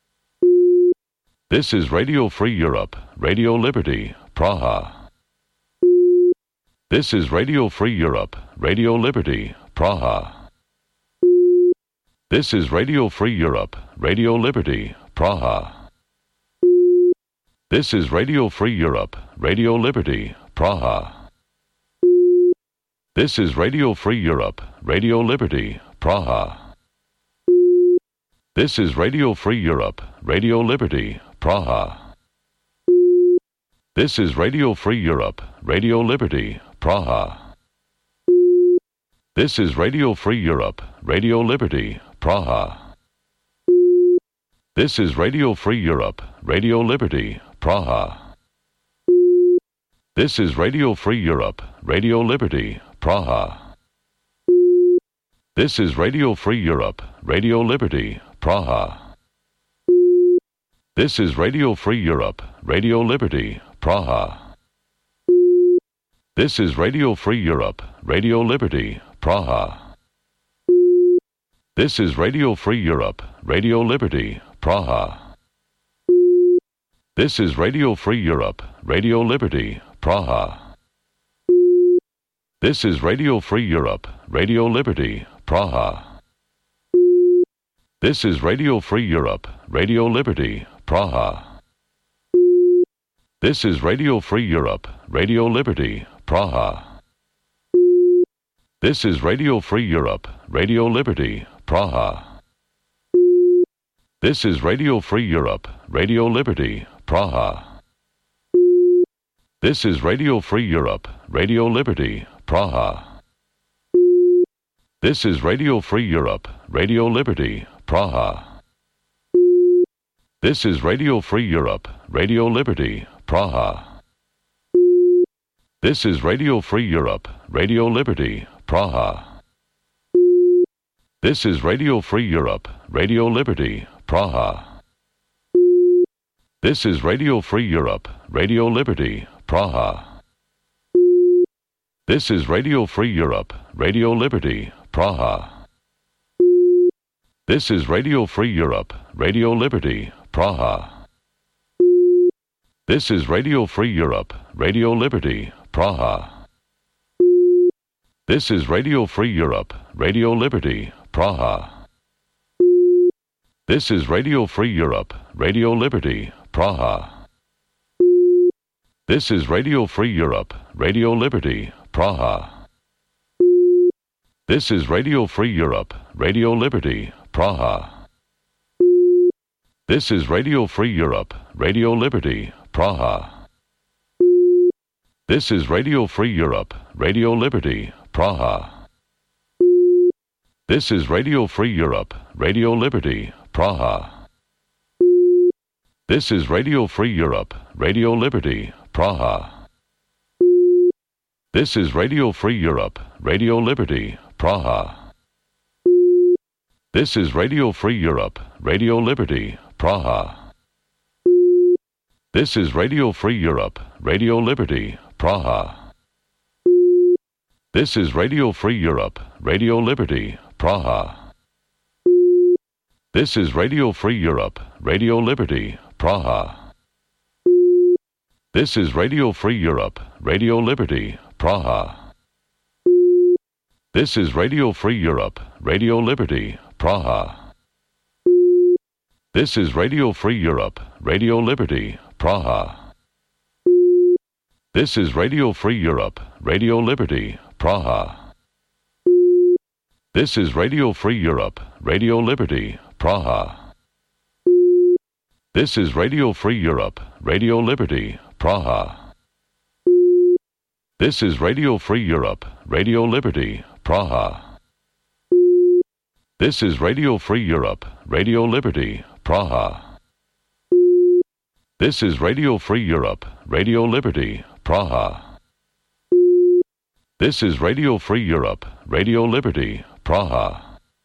This is Radio Free Europe, Radio Liberty, Praha. This is Radio Free Europe, Radio Liberty, Praha. This is Radio Free Europe, Radio Liberty, Praha. This is Radio Free Europe, Radio Liberty, Praha. This is Radio Free Europe, Radio Liberty, Praha. This is Radio Free Europe, Radio Liberty, Praha. This is Radio Free Europe, Radio Liberty, Praha. This is Radio Free Europe, Radio Liberty, Praha. This is Radio Free Europe, Radio Liberty, Praha. This is Radio Free Europe, Radio Liberty, Praha. This is Radio Free Europe, Radio Liberty, Praha. This is Radio Free Europe, Radio Liberty, Praha. This is Radio Free Europe, Radio Liberty, Praha. This is Radio Free Europe, Radio Liberty, Praha. This is Radio Free Europe, Radio Liberty, Praha. This is Radio Free Europe, Radio Liberty, Praha. This is Radio Free Europe, Radio Liberty, Praha. This is Radio Free Europe, Radio Liberty, Praha. This is Radio Free Europe, Radio Liberty, Praha. This is Radio Free Europe, Radio Liberty, Praha. This is Radio Free Europe, Radio Liberty, Praha. This is Radio Free Europe, Radio Liberty, Praha. This is Radio Free Europe, Radio Liberty, Praha. This is Radio Free Europe, Radio Liberty, Praha. This is Radio Free Europe, Radio Liberty, Praha. This is Radio Free Europe, Radio Liberty, Praha. This is Radio Free Europe, Radio Liberty, Praha. This is Radio Free Europe, Radio Liberty, Praha. This is Radio Free Europe, Radio Liberty, Praha. This is Radio Free Europe, Radio Liberty, Praha. This is Radio Free Europe, Radio Liberty, Praha. This is Radio Free Europe, Radio Liberty, Praha. This is Radio Free Europe, Radio Liberty, Praha. This is Radio Free Europe, Radio Liberty, Praha. This is Radio Free Europe, Radio Liberty, Praha. This is Radio Free Europe, Radio Liberty, Praha. This is Radio Free Europe, Radio Liberty, Praha. This is Radio Free Europe, Radio Liberty, Praha. This is Radio Free Europe, Radio Liberty, Praha. This is Radio Free Europe, Radio Liberty, Praha. This is Radio Free Europe, Radio Liberty, Praha. This is Radio Free Europe, Radio Liberty, Praha. This is Radio Free Europe, Radio Liberty, Praha. This is Radio Free Europe, Radio Liberty, Praha. This is Radio Free Europe, Radio Liberty, Praha. This is Radio Free Europe, Radio Liberty, Praha. This is Radio Free Europe, Radio Liberty, Praha. This is Radio Free Europe, Radio Liberty, Praha. This is Radio Free Europe, Radio Liberty, Praha. This is Radio Free Europe, Radio Liberty, Praha. This is Radio Free Europe, Radio Liberty, Praha. This is Radio Free Europe, Radio Liberty, Praha.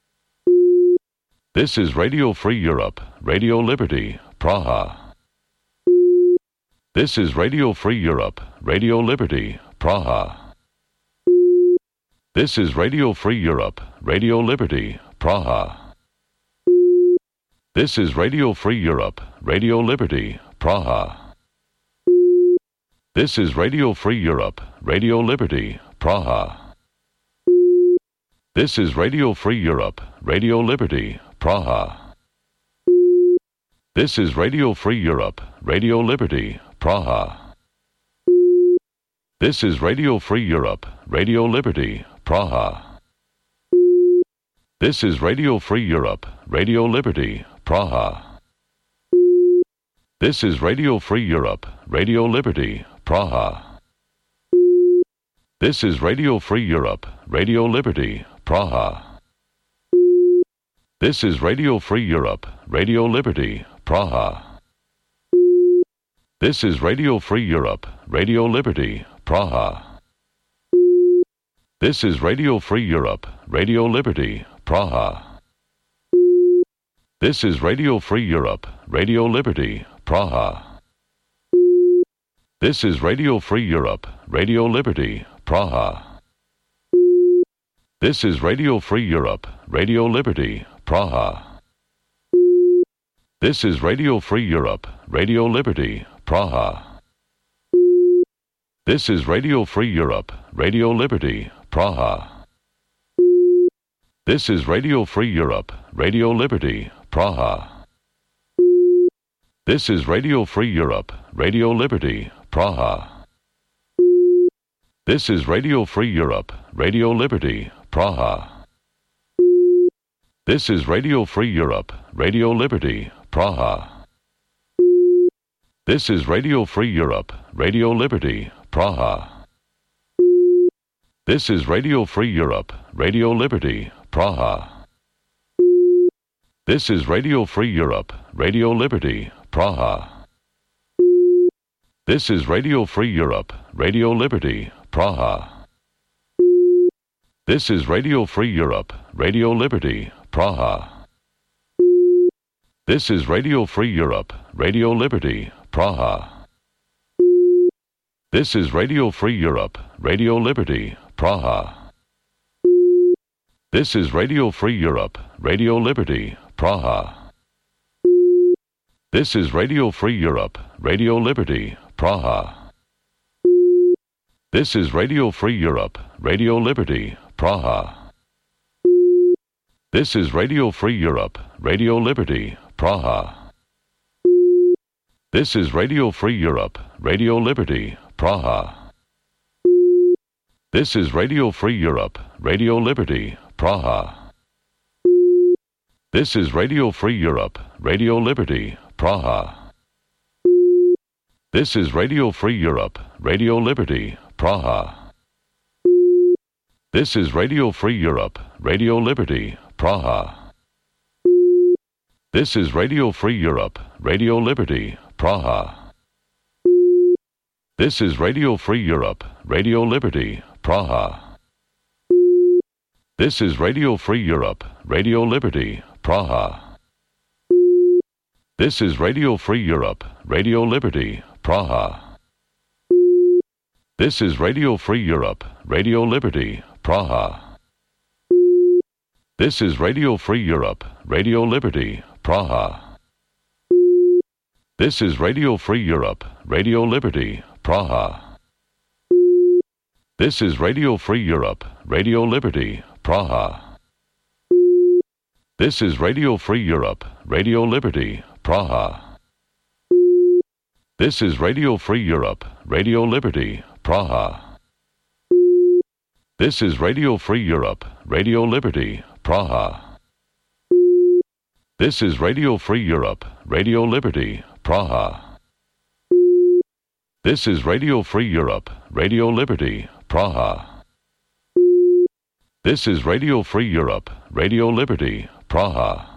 This is Radio Free Europe, Radio Liberty, Praha. This is Radio Free Europe, Radio Liberty, Praha. This is Radio Free Europe, Radio Liberty, Praha. This is Radio Free Europe, Radio Liberty, Praha. This is Radio Free Europe, Radio Liberty, Praha. This is Radio Free Europe, Radio Liberty, Praha. This is Radio Free Europe, Radio Liberty, Praha. This is Radio Free Europe, Radio Liberty, Praha. This is Radio Free Europe, Radio Liberty, Praha. This is Radio Free Europe, Radio Liberty, Praha. This is Radio Free Europe, Radio Liberty, Praha. This is Radio Free Europe, Radio Liberty, Praha. This is Radio Free Europe, Radio Liberty, Praha. This is Radio Free Europe, Radio Liberty, Praha. This is Radio Free Europe, Radio Liberty, Praha. This is Radio Free Europe, Radio Liberty, Praha. This is Radio Free Europe, Radio Liberty, Praha. This is Radio Free Europe, Radio Liberty, Praha. This is Radio Free Europe, Radio Liberty, Praha. This is Radio Free Europe, Radio Liberty, Praha. This is Radio Free Europe, Radio Liberty, Praha. This is Radio Free Europe, Radio Liberty, Praha. This is Radio Free Europe, Radio Liberty, Praha. This is Radio Free Europe, Radio Liberty, Praha. This is Radio Free Europe, Radio Liberty, Praha. This is Radio Free Europe, Radio Liberty, Praha. This is Radio Free Europe, Radio Liberty, Praha. This is Radio Free Europe, Radio Liberty, Praha. This is Radio Free Europe, Radio Liberty, Praha. This is Radio Free Europe, Radio Liberty, Praha. This is Radio Free Europe, Radio Liberty, Praha. This is Radio Free Europe, Radio Liberty, Praha. This is Radio Free Europe, Radio Liberty, Praha. This is Radio Free Europe, Radio Liberty, Praha. This is Radio Free Europe, Radio Liberty, Praha. This is Radio Free Europe, Radio Liberty, Praha. This is Radio Free Europe, Radio Liberty, Praha. This is Radio Free Europe, Radio Liberty, Praha. This is Radio Free Europe, Radio Liberty, Praha. This is Radio Free Europe, Radio Liberty, Praha. This is Radio Free Europe, Radio Liberty, Praha. This is Radio Free Europe, Radio Liberty, Praha. This is Radio Free Europe, Radio Liberty, Praha. This is Radio Free Europe, Radio Liberty, Praha. This is Radio Free Europe, Radio Liberty, Praha. This is Radio Free Europe, Radio Liberty, Praha. This is Radio Free Europe, Radio Liberty, Praha. This is Radio Free Europe, Radio Liberty, Praha. This is Radio Free Europe, Radio Liberty, Praha. This is Radio Free Europe, Radio Liberty, Praha. This is Radio Free Europe, Radio Liberty, Praha. This is Radio Free Europe, Radio Liberty, Praha. This is Radio Free Europe, Radio Liberty, Praha.